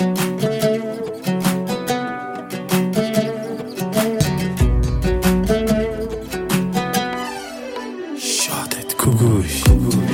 شادت کوگوش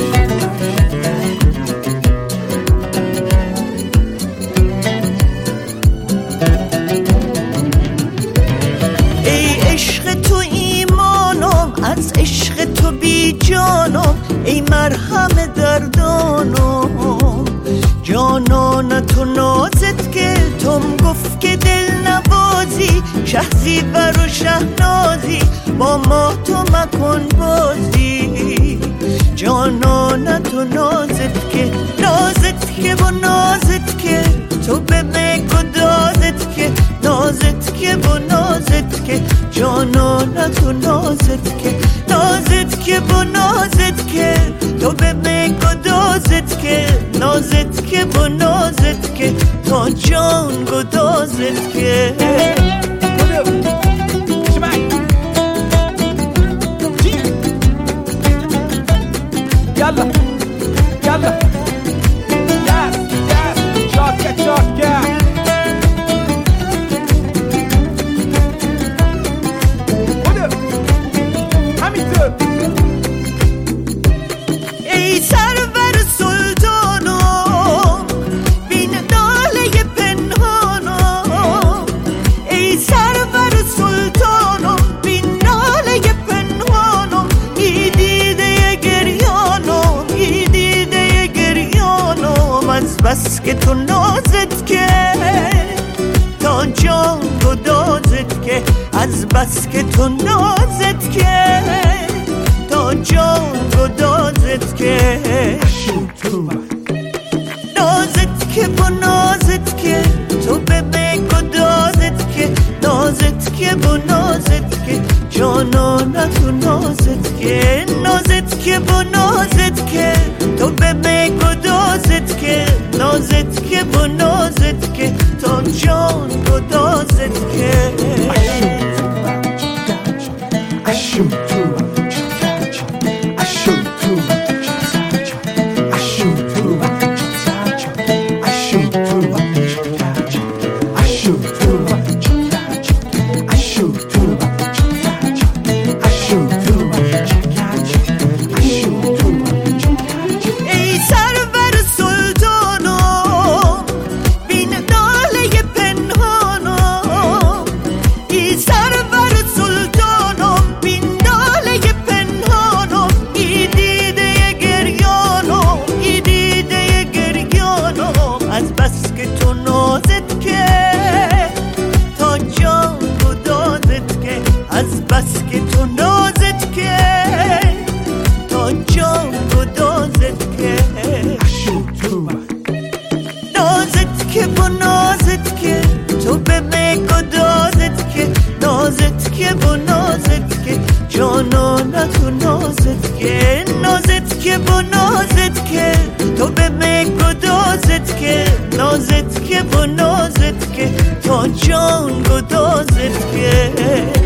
ای عشق تو ایمانم، از عشق تو بی جانم، ای مرهم دردانم. جانان تو نازت که تم گفت که دل نوازی، شهزیور و شهنازی با ما تو مکن بازی. جانان تو نازت که و نازت که تو به مگو دازت که نازت که و نازت که جانان تو نازت که و نازت که تو به مگو دازت که نازت که و نازت که تا جان گدازت که Yalla, yalla, yes, yes, şarkı, şarkı. Budur, همینطور. ای سرور سلطانم بین ناله پنهانم، ای سرور سلطانم بین ناله پنهانم. ای دیده گریانم، ای دیده گریانم، از بس که تو نازت که تا جان گدازت که، از بس که تو نازت که تا جان گدازت که. نازت که و نازت که تو به مگو دازت که نازت که و نازت که جانان تو نازت که نازت که و نازت که تو به مگو دازت که نازت که و نازت که تا جان گدازت که. از بس که تو نازت که تا جان گدازت که، از بس که تو نازت که تا جان گدازت که. نازت که و نازت که تو به مگو دازت که نازت که و نازت که جانان تو نازت که نازت که و نازت که تو به مگو دازت که نازت که و نازت که تا جان گدازت که.